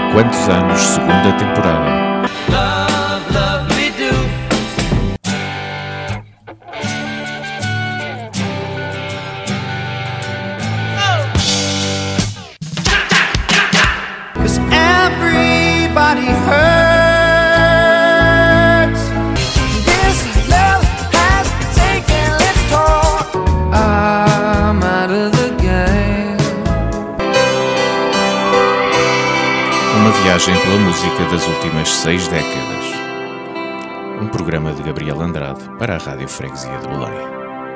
Quantos anos, segunda temporada. Love, love me do. Cause everybody hurts. This love has taken its toll. I'm out of the game. Uma viagem pela música das últimas 6 décadas. Um programa de Gabriel Andrade para a Rádio Freguesia de Belém.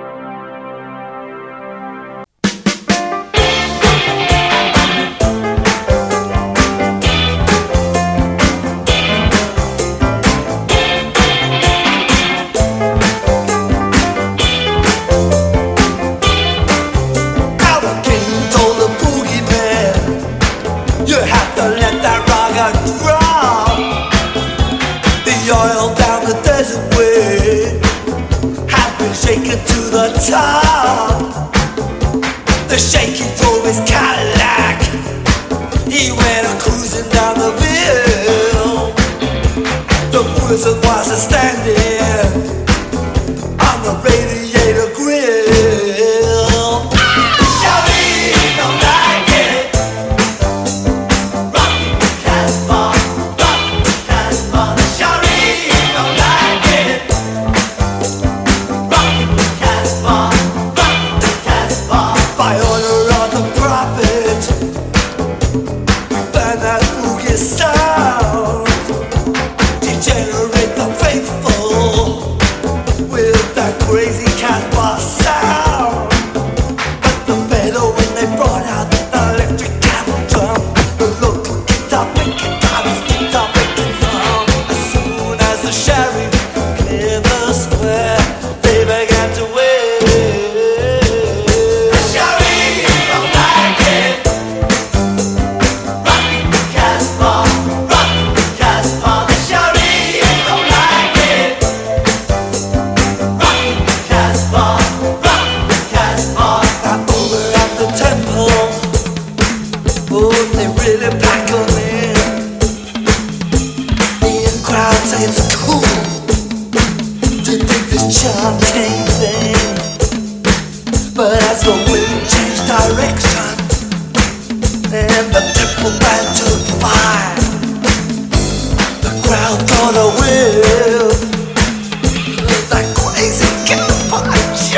Top. The shaky drove his Cadillac. He went cruising down the hill. The wizard was standing on the radiator grill. Shawty don't like it. Rockin' the Casbah, rockin' the Casbah. The shawty don't like it. Rockin' the Casbah. By order of the prophet, we burn that boogie sound, degenerate the faithful with that crazy Casbah sound. But the better when they brought out the electric cattle drum, the local guitar picking drums, guitar picking drum. As soon as the sheriff cleared the square, they began to wait. Chanting thing, but as the wind changed direction and the temple began to fire, the crowd got a whiff like crazy campfire.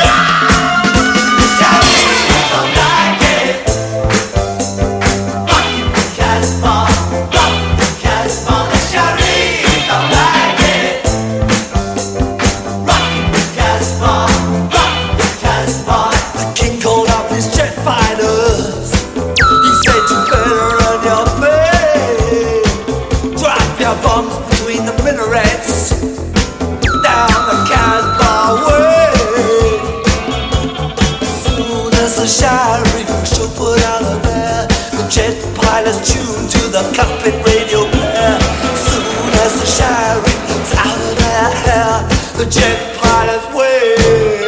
Don't like it. Rockin' the Casbah, rockin' the Casbah. The shawty don't like it. The king called up his jet fighters. He said you better run your play. Drop your bombs between the minarets down the Casbah way. As soon as the sheriff should put out of there, the jet pilots tuned to the cockpit radio player. As soon as the sheriff's out of their hair, the jet pilots wave.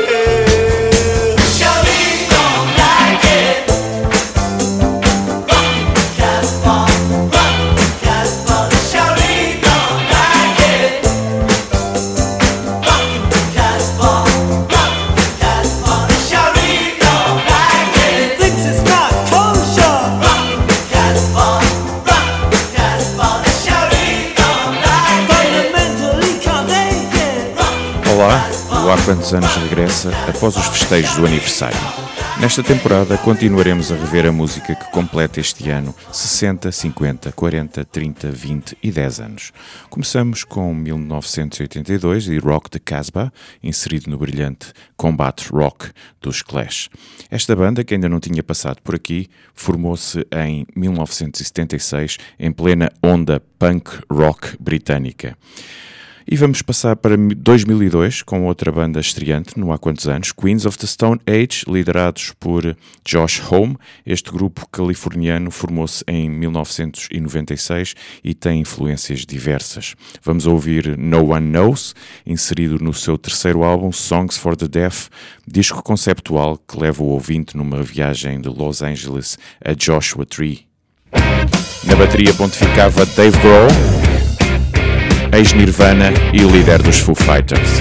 O Há Quantos Anos regressa após os festejos do aniversário. Nesta temporada continuaremos a rever a música que completa este ano 60, 50, 40, 30, 20 e 10 anos. Começamos com 1982 e Rock the Casbah, inserido no brilhante Combat Rock dos Clash. Esta banda, que ainda não tinha passado por aqui, formou-se em 1976 em plena onda punk rock britânica. E vamos passar para 2002 com outra banda estreante no Há Quantos Anos, Queens of the Stone Age, liderados por Josh Homme. Este grupo californiano formou-se em 1996 e tem influências diversas. Vamos ouvir No One Knows, inserido no seu terceiro álbum Songs for the Deaf, disco conceptual que leva o ouvinte numa viagem de Los Angeles a Joshua Tree. Na bateria pontificava Dave Grohl, ex-Nirvana e o líder dos Foo Fighters.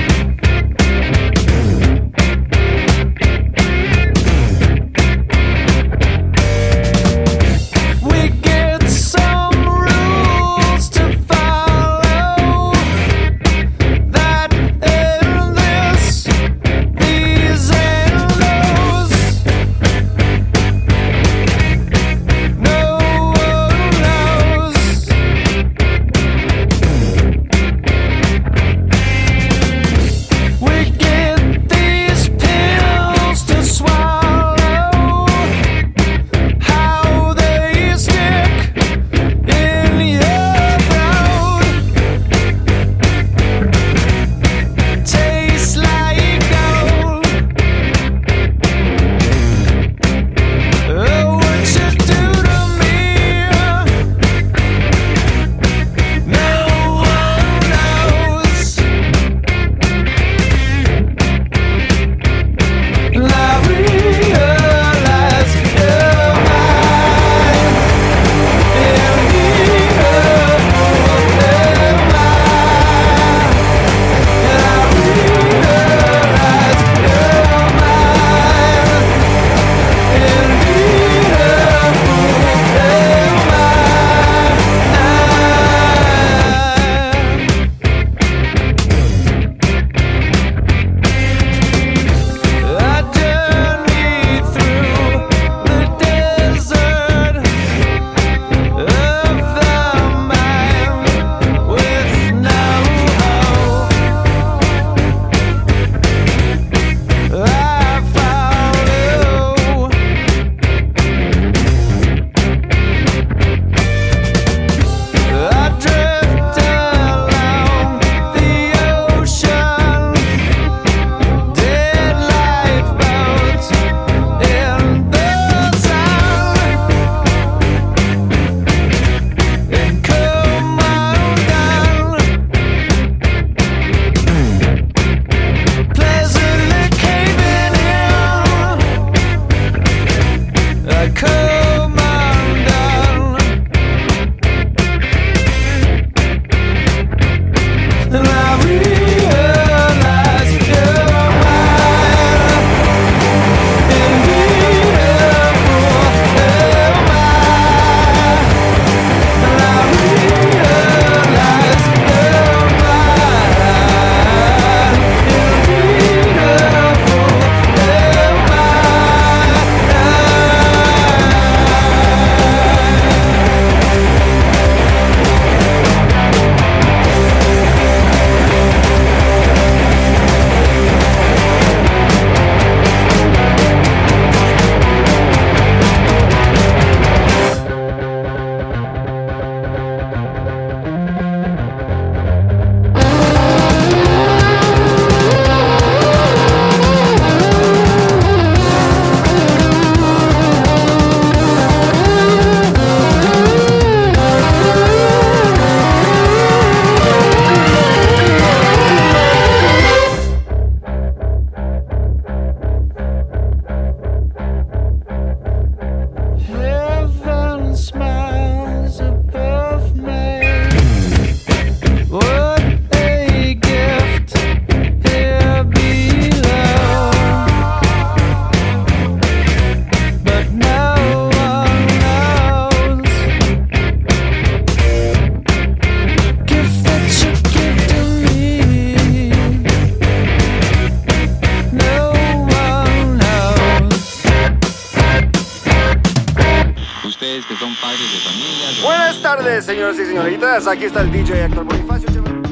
Buenas tardes, señores y señoritas. Aqui está o DJ Héctor Bonifácio.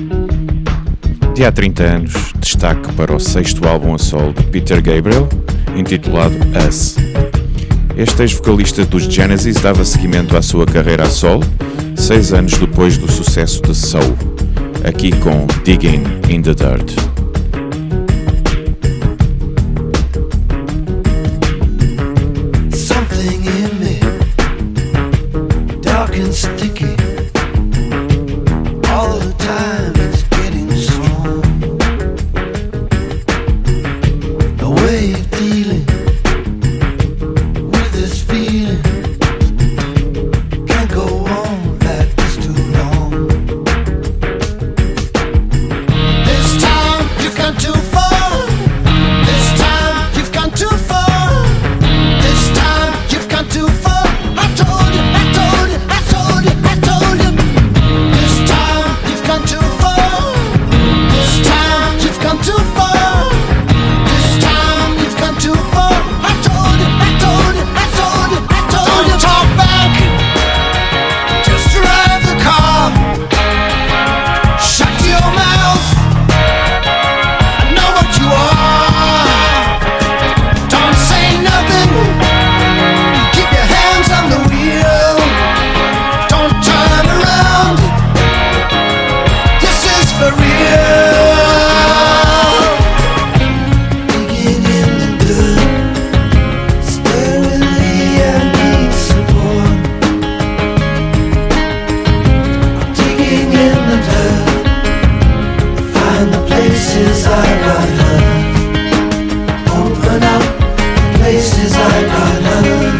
De há 30 anos, destaque para o 6º álbum a solo de Peter Gabriel, intitulado Us. Este ex-vocalista dos Genesis dava seguimento à sua carreira a solo, 6 anos depois do sucesso de Soul, aqui com Digging in the Dirt. Sticky all the time, it's getting strong. The way you're dealing with this feeling places I got hurt.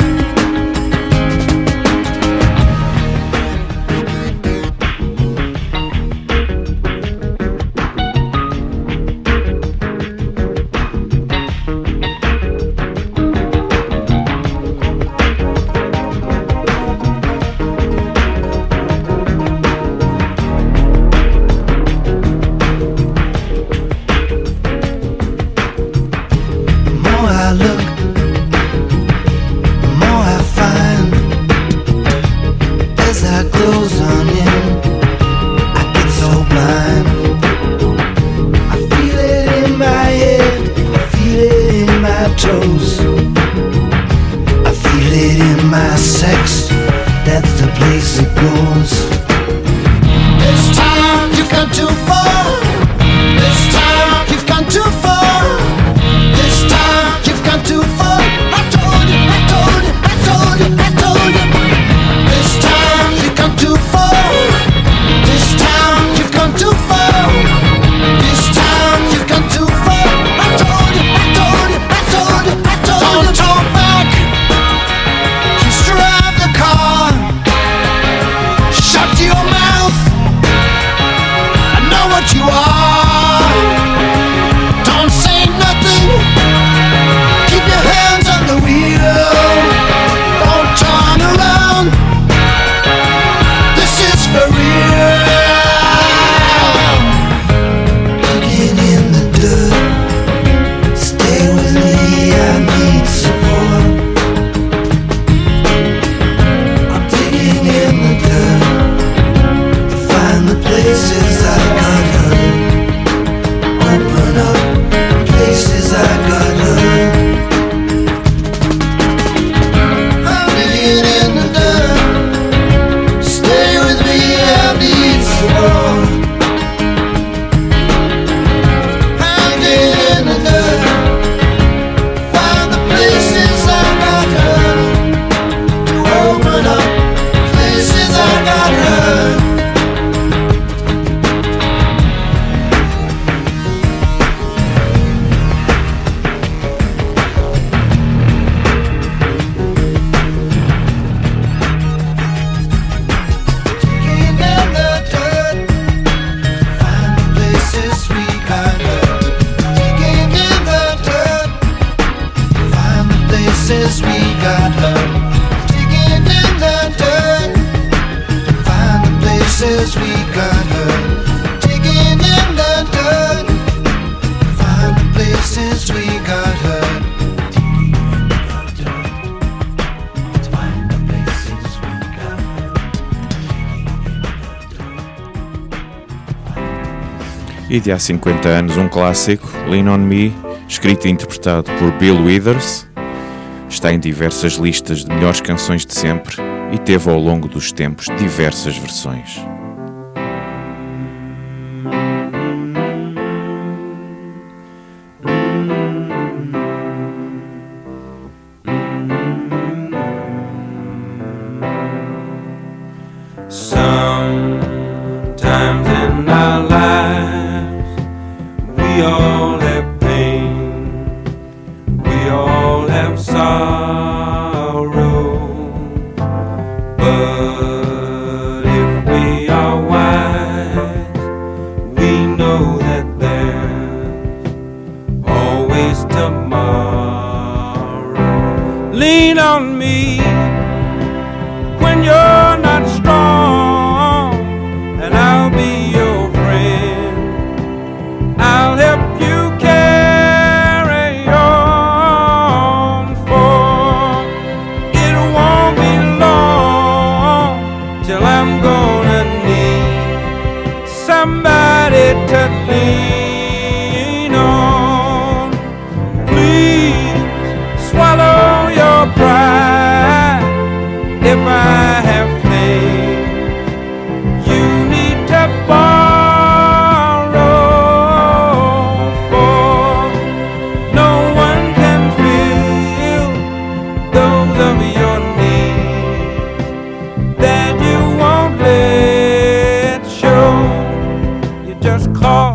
E de há 50 anos um clássico, Lean On Me, escrito e interpretado por Bill Withers, está em diversas listas de melhores canções de sempre e teve ao longo dos tempos diversas versões.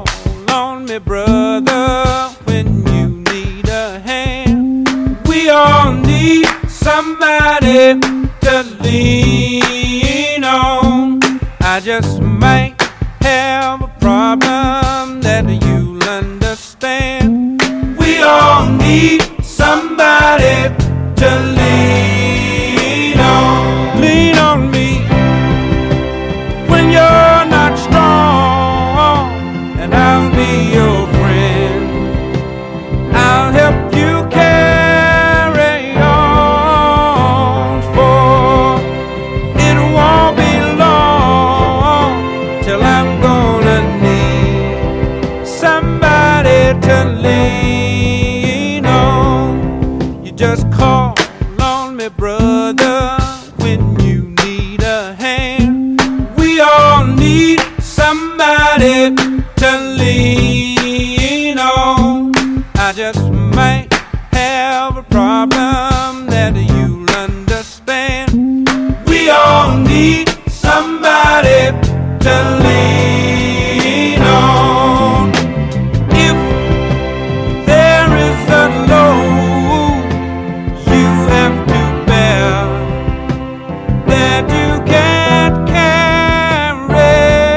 me, brother, when you need a hand. We are all need somebody to lean on. I just might have a problem that you'll understand. We all need somebody to lean on. Lean on me when you're not strong, and I'll be your friend. I'll help you carry on, for it won't be long till I'm gonna need somebody to lean on. You just call on me, brother, when you need a hand. We all need somebody to lean on. I just might have a problem that you'll understand. We all need somebody to lean on. If there is a load you have to bear that you can't carry,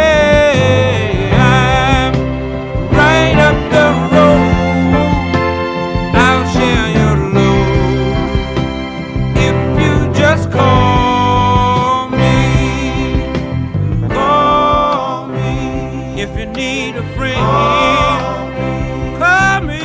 I'm right up the road. I'll share your load if you just call me. Call me if you need a friend. Call me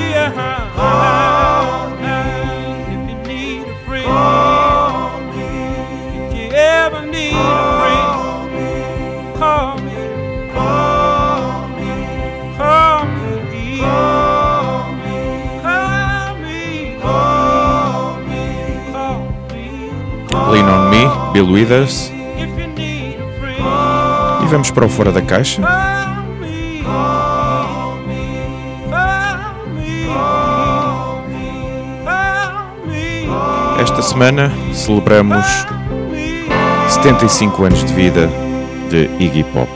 if you need a friend. If you ever need a friend, call me. Call me. Call me. Call me. Call me. Call me. Lean on Me, Bill Withers. If you need a friend. E vamos para o Fora da Caixa. Call me. Call me. Call me. Call me. Call me. Esta semana celebramos 75 anos de vida de Iggy Pop.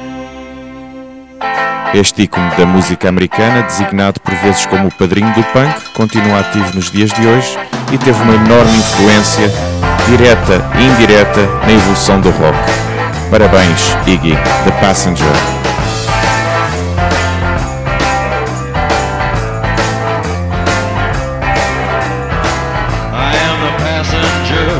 Este ícone da música americana, designado por vezes como o padrinho do punk, continua ativo nos dias de hoje e teve uma enorme influência, direta e indireta, na evolução do rock. Parabéns, Iggy, The Passenger. I am the passenger,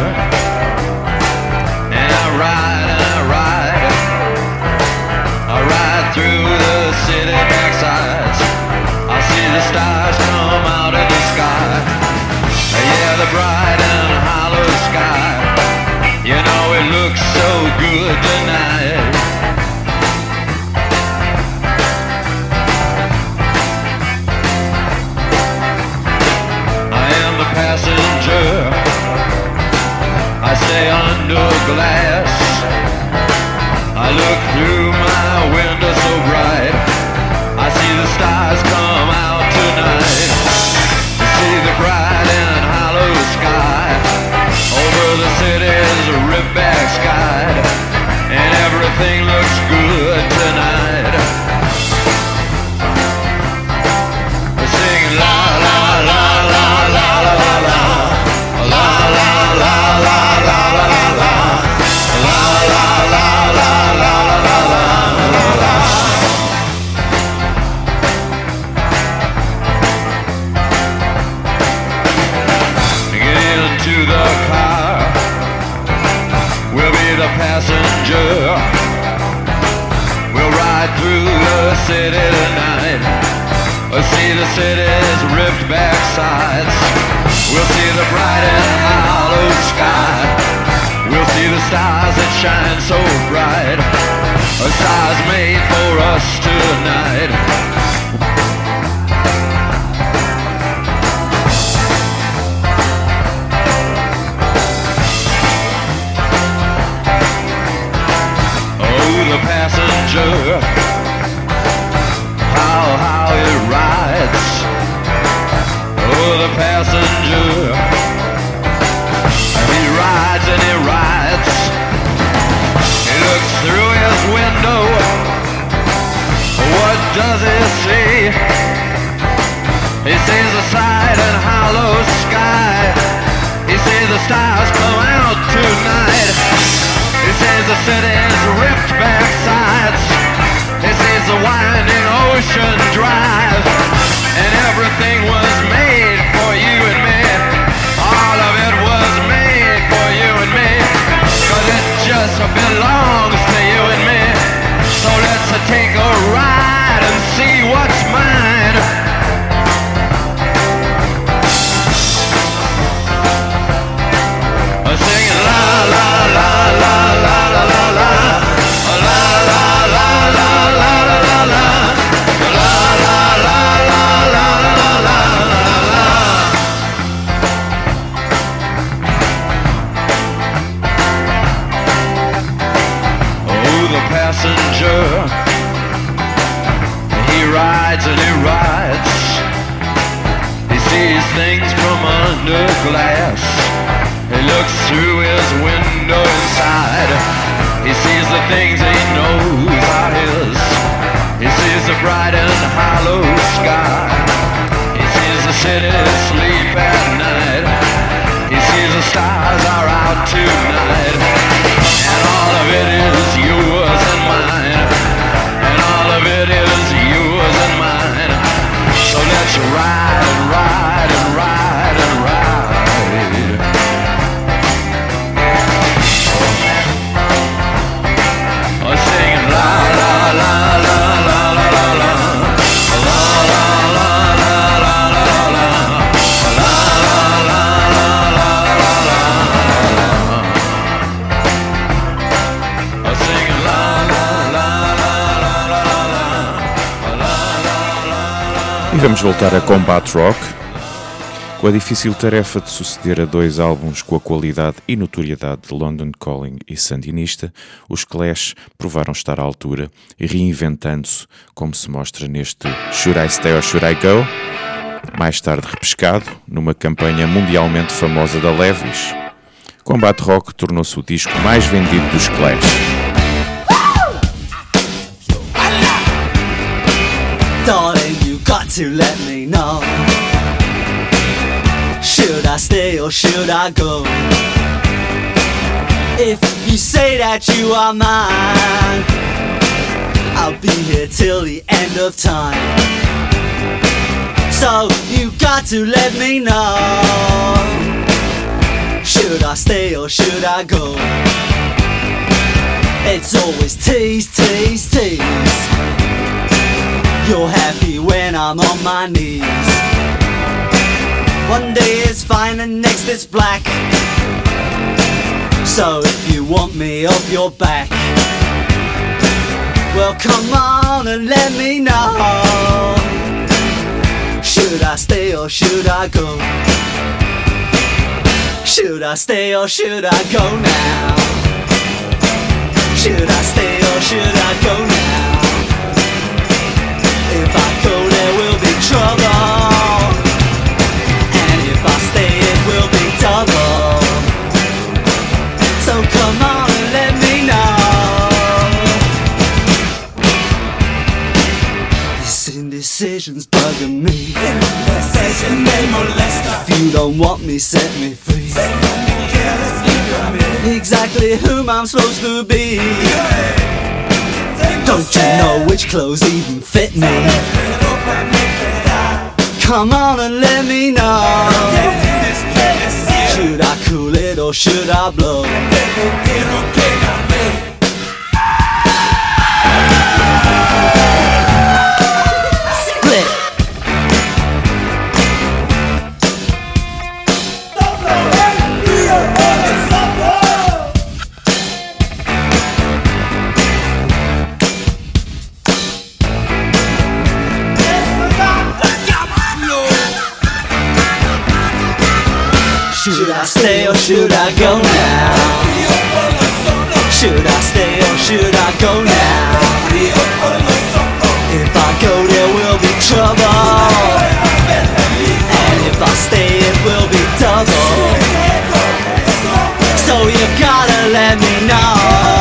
and I ride, I ride through the city backsides. I see the stars come out of the sky. Yeah, the bright and hollow sky. You know it looks so good tonight. I am the passenger. I stay under glass. I look through my window so bright. I see the stars come out tonight. See the bright and hollow sky over the city's ripped back sky, and everything looks good tonight. Sing la la la la la la la la la la la la la la la la la passenger. We'll ride through the city tonight. We'll see the city's ripped back sides. We'll see the bright and hollow sky. We'll see the stars that shine so bright. Stars made for us tonight. The passenger, how it rides. Oh, the passenger, he rides and he rides. He looks through his window. What does he see? He sees the side and hollow sky. inside. He sees the things he knows are his. He sees the bright and hollow sky. He sees the city sleep at night. He sees the stars are out tonight. And all of it is yours and mine. And all of it is yours and mine. So let's ride and ride and ride and ride. Oh, singing la la la la la la la la la la la la la la E vamos voltar a Combat Rock. Com a difícil tarefa de suceder a dois álbuns com a qualidade e notoriedade de London Calling e Sandinista, os Clash provaram estar à altura e reinventando-se, como se mostra neste Should I Stay or Should I Go? Mais tarde repescado, numa campanha mundialmente famosa da Levi's. Combat Rock tornou-se o disco mais vendido dos Clash. Darling, you got to let me know. Should I stay or should I go? If you say that you are mine, I'll be here till the end of time. So you got to let me know. Should I stay or should I go? It's always tease, tease, tease. You're happy when I'm on my knees. One day it's fine and next it's black. So if you want me off your back, well come on and let me know. Should I stay or should I go? Should I stay or should I go now? Should I stay or should I go now? If I go there will be trouble, and if I stay it will be double. So come on and let me know. This indecision's bugging me. Indecision may molest us. If you don't want me, set me free. Exactly whom I'm supposed to be. Don't you know which clothes even fit me? Come on and let me know. Should I cool it or should I blow? Split. Should I stay or should I go now? Should I stay or should I go now? If I go there will be trouble, and if I stay it will be double. So you gotta let me know.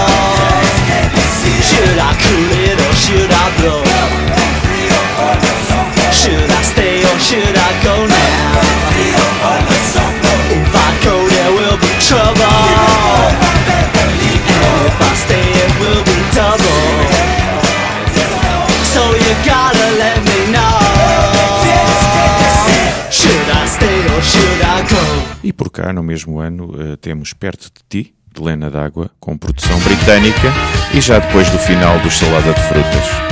Should I cool it or should I blow? Should I stay or should I go now? If I go there will be trouble, and if I stay it will be double. So you gotta let me know. Should I stay or should I go? E por cá, no mesmo ano, temos Perto de Ti, de Lena D'Água, com produção britânica, e já depois do final dos Salada de Frutas.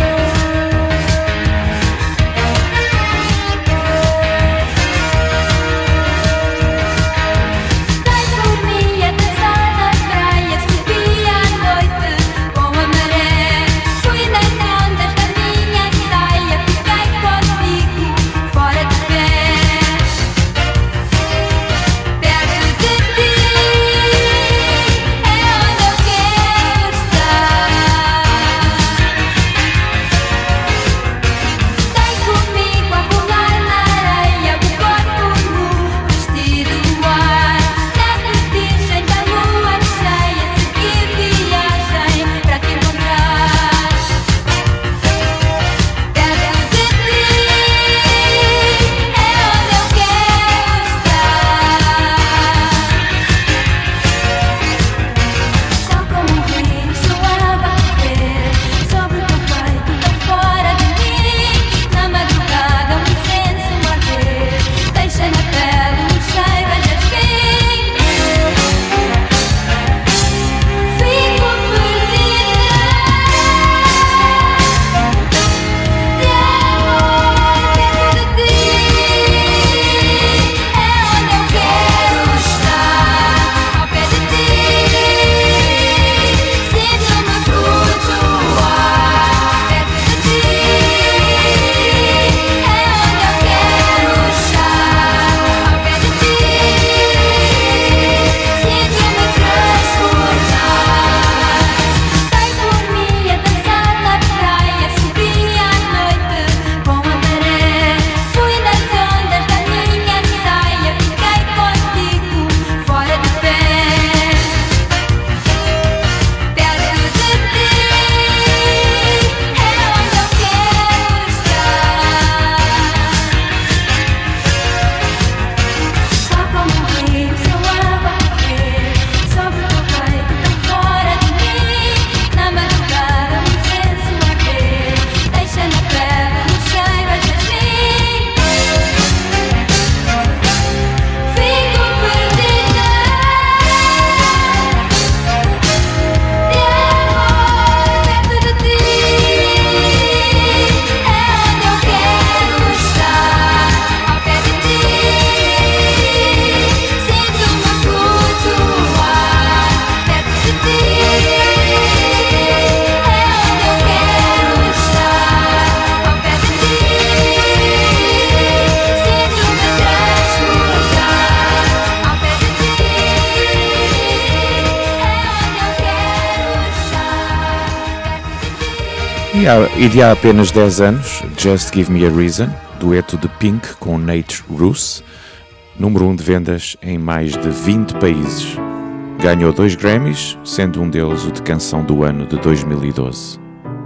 E de há apenas 10 anos, Just Give Me a Reason, dueto de Pink com Nate Ruess, número 1 de vendas em mais de 20 países. Ganhou 2 Grammys, sendo um deles o de canção do ano de 2012.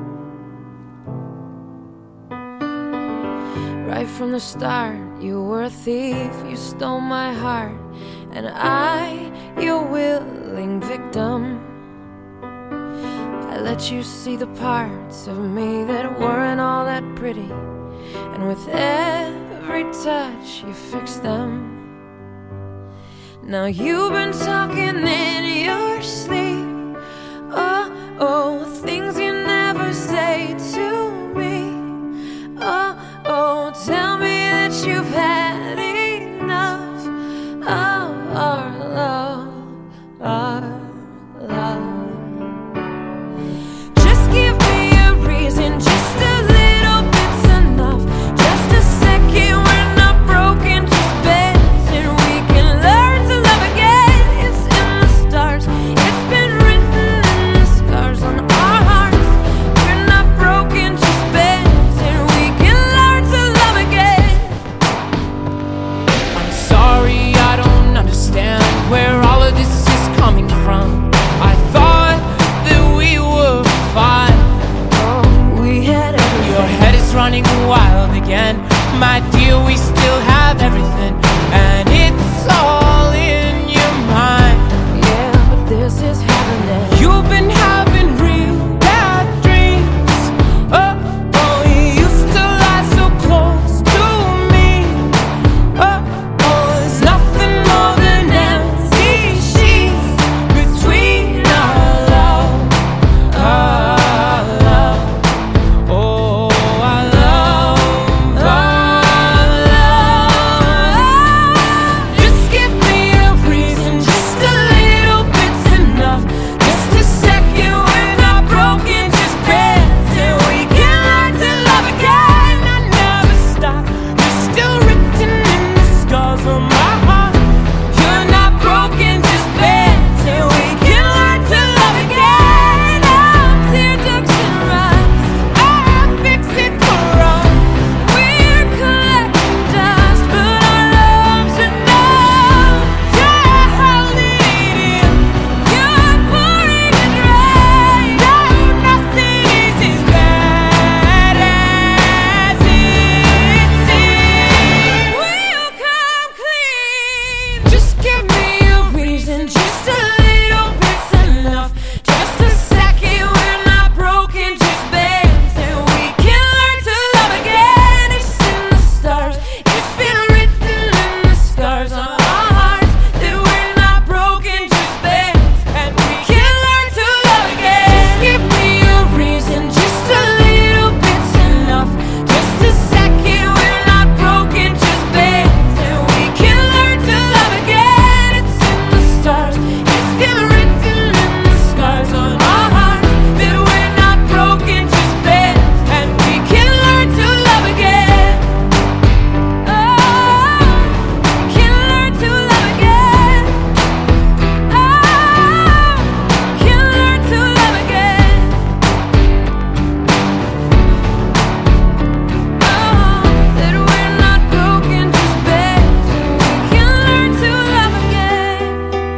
Right from the start, you were a thief, you stole my heart, and I, your willing victim. I let you see the parts of me that weren't all that pretty, and with every touch you fixed them. Now you've been talking in your sleep, oh, things you never say to me. Oh, tell me that you've had enough of our love, our love. Just give me a reason, just a little bit's enough. Just a second, we're not broken, just bends, and we can learn to love again. It's in the stars, it's been written in the scars on our hearts. We're not broken, just bends, and we can learn to love again. I'm sorry, I don't understand where all of this is coming from. I thought that we were fine. Oh, we had everything. Your head is running wild again. My dear, we still have everything, and it's all in your mind. Yeah, but this is heaven. You've been having real bad dreams. Oh, you used to lie so close to me. Oh, there's nothing more than empty sheets between our love, our love. Oh, our love, our love. Just give me a reason, just a little bit's enough. Just a second, we're not broken, just bends, and we can learn to love again. I never stop, you're still written in the scars on my heart. You're not broken, just bends, and we can learn to love again. Oh, tear ducts and rust, I'll fix it for us. We're collecting dust, but our love's enough. Yeah, I'll lead you. You're pouring it right. No, nothing is as bad as it seems. We'll come clean. Just give me a reason, just a little bit's enough. Just a second, we're not broken, just bends, and we can learn to love again. It's in the stars, it's been written in the scars on our hearts that we're not broken, just bends, and we can learn to love again. Just give me a reason, just a little bit's enough. Just a second, we're not broken, just bends, and we can learn to love again. It's in the stars, it's been written in the scars on our hearts that we're not broken, just bends, and we can learn to love again. Oh, we can learn to love again. Oh, we can learn to love again. Oh, that we're not broken, just bends, and we can learn to love again.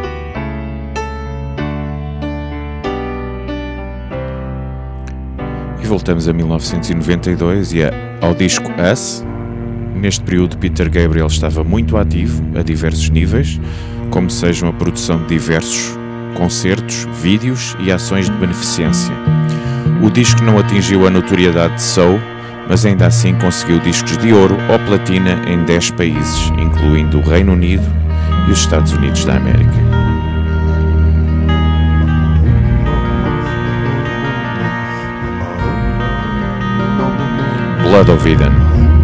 E voltamos a 1992 e ao disco Us. Neste período, Peter Gabriel estava muito ativo a diversos níveis, como sejam a produção de diversos concertos, vídeos e ações de beneficência. O disco não atingiu a notoriedade de Soul, mas ainda assim conseguiu discos de ouro ou platina em 10 países, incluindo o Reino Unido e os Estados Unidos da América. Blood of Eden.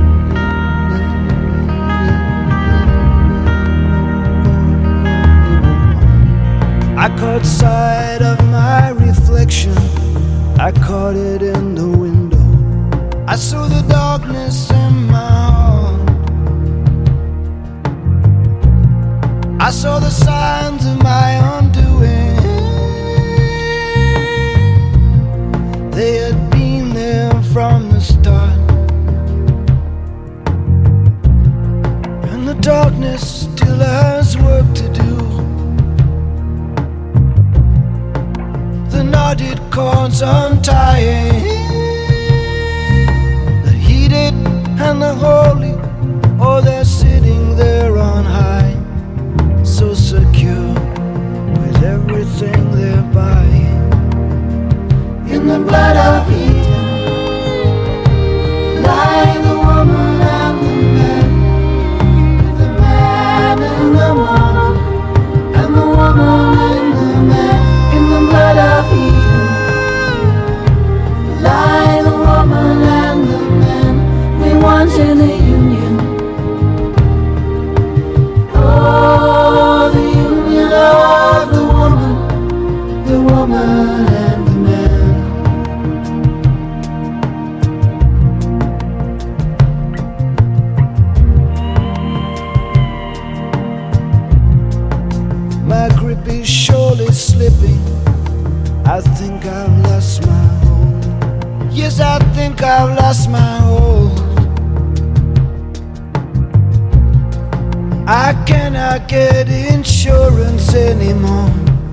I caught sight of my reflection, I caught it in the window. I saw the darkness in my heart, I saw the signs of my undoing. They had been there cords untying. The heated and the holy, oh, they're sitting there on high, so secure with everything they're buying. In the blood of Eden lie the woman and the man, the man and the woman, and the woman and the man. In the blood of Eden lie the woman and the man. We wanted the union, oh, the union of the woman and the man. My grip is surely slipping. I think I've lost my hold. Yes, I think I've lost my hold. I cannot get insurance anymore.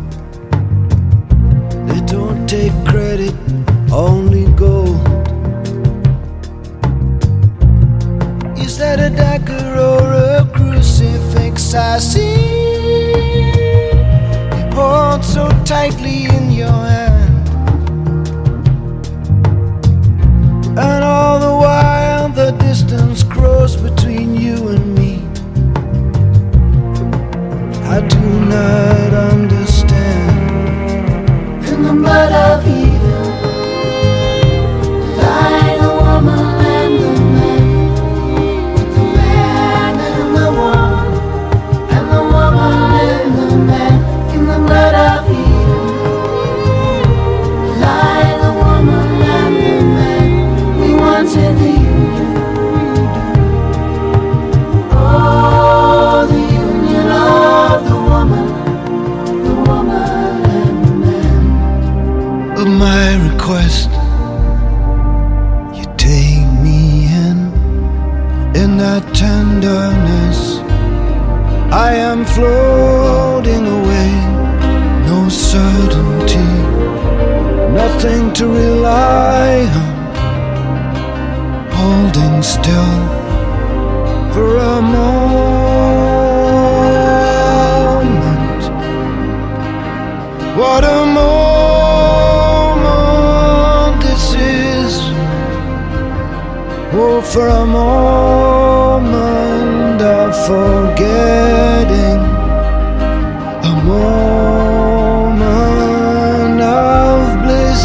They don't take credit, only gold. Is that a dagger or a crucifix I see? Hold so tightly in your hand, and all the while the distance grows between you and me. I do not understand. In the blood of Eden lie the woman and the man, with the man and the woman, and the woman and the man. In the blood of Eden lie the woman and the man. We wanted the union, oh, the union of the woman and the man. Of my request, you take me in that tenderness. I am floating away, no certainty, nothing to rely on, holding still for a moment. What a moment this is, oh, for a moment of forgetting, a moment of bliss.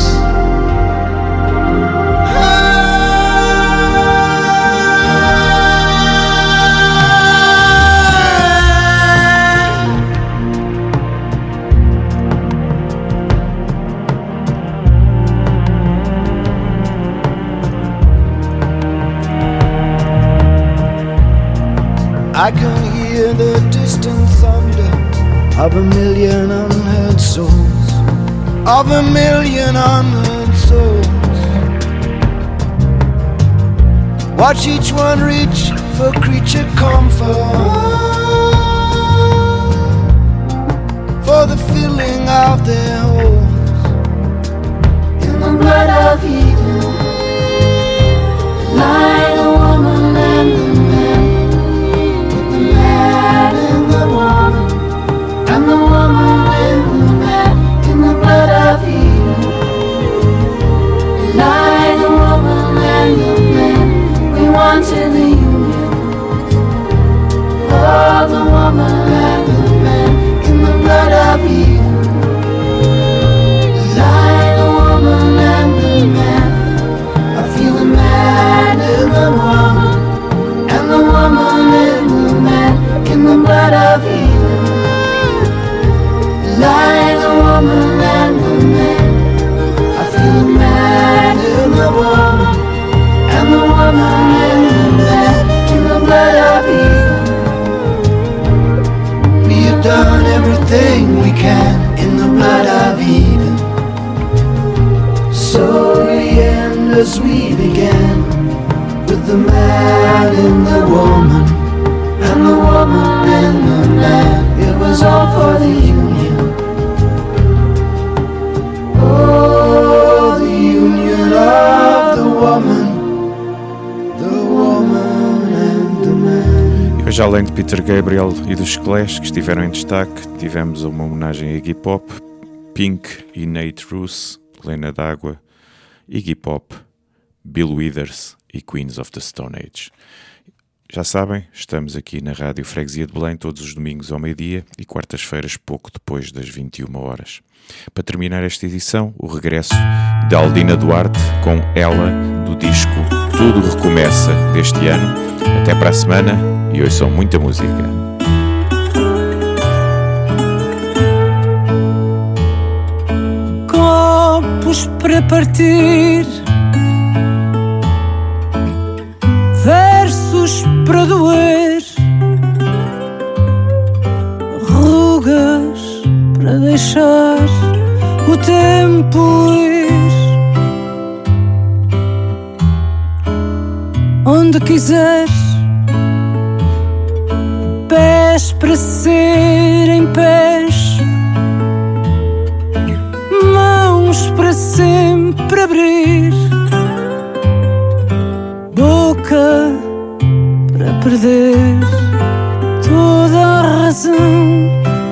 I can hear the distant thunder of a million unheard souls, of a million unheard souls. Watch each one reach for creature comfort, for the filling of their holes. In the blood of Eden lie the woman and the man, and the woman, and the woman and the man. In the blood of Eden lie the woman and the man. We wanted the union, oh, the woman and the man. In the blood of Eden lie the woman and the man. I feel the man and the woman, and the woman and the man. In the blood of Eden lie the woman and the man. I feel the man and the woman, and the woman and the man. In the blood of Eden we have done everything we can. In the blood of Eden, so we end as we began, with the man and the woman, and the woman and the man. It was all for the union, oh. Hoje, além de Peter Gabriel e dos Clash, que estiveram em destaque, tivemos uma homenagem a Iggy Pop, Pink e Nate Ruess, Lena D'Água, Iggy Pop, Bill Withers e Queens of the Stone Age. Já sabem, estamos aqui na Rádio Freguesia de Belém todos os domingos ao meio-dia e quartas-feiras pouco depois das 21 horas. Para terminar esta edição, o regresso de Aldina Duarte com Ela, do disco Tudo Recomeça deste ano. Até para a semana e ouçam muita música. Copos para partir, versos para doer, rugas para deixar o tempo ir. Onde quiseres, pés para serem pés, mãos para sempre abrir, boca para perder toda a razão.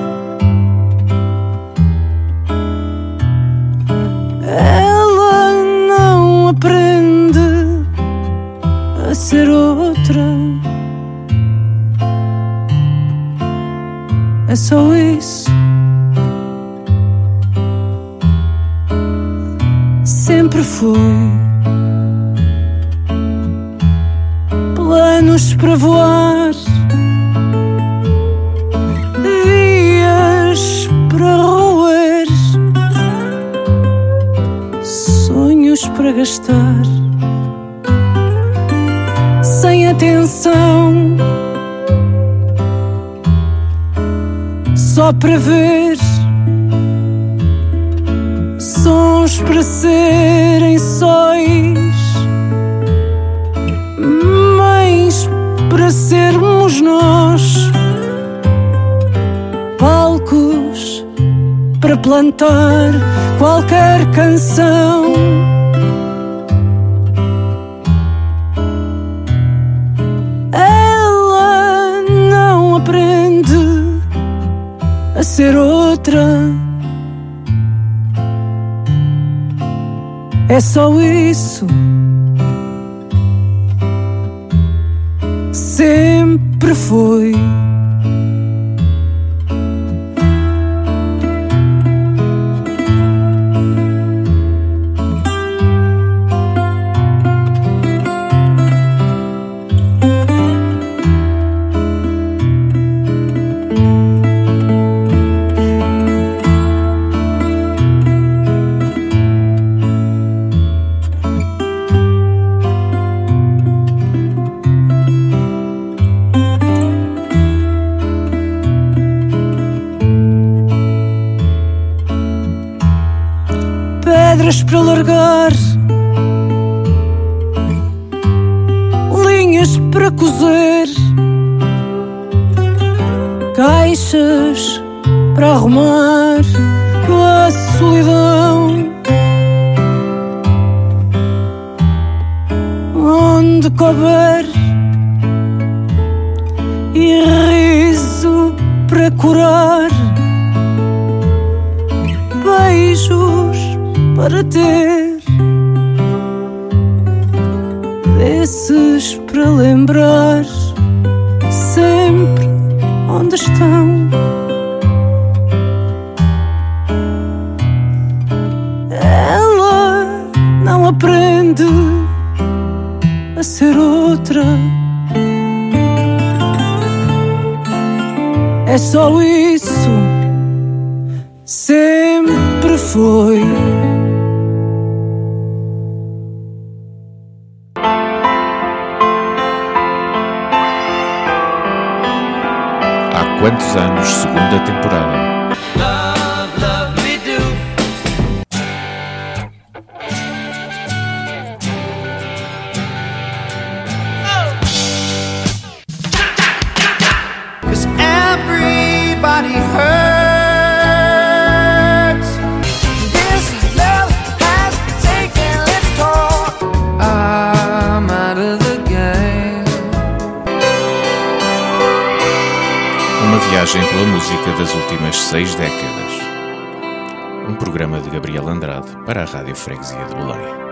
Ela não aprende a ser outra, é só isso. Sempre foi planos para voar, dias para roer, sonhos para gastar, sem atenção, só para ver, sons para serem sóis, mães para sermos nós, palcos para plantar qualquer canção. Ela não aprende a ser outra, é só isso. Sempre foi. Pedras para largar, linhas para cozer, caixas para arrumar a solidão. Onde couber, e riso para curar, beijos para ter, desses para lembrar sempre onde estão. Ela não aprende a ser outra, é só isso. Sempre foi. Há quantos anos, segunda temporada? Love, love me do. Cause everybody hurts. This love has taken its toll. I'm out of the game. viagem pela música das últimas 6 décadas. Um programa de Gabriel Andrade para a Rádio Freguesia de Belém.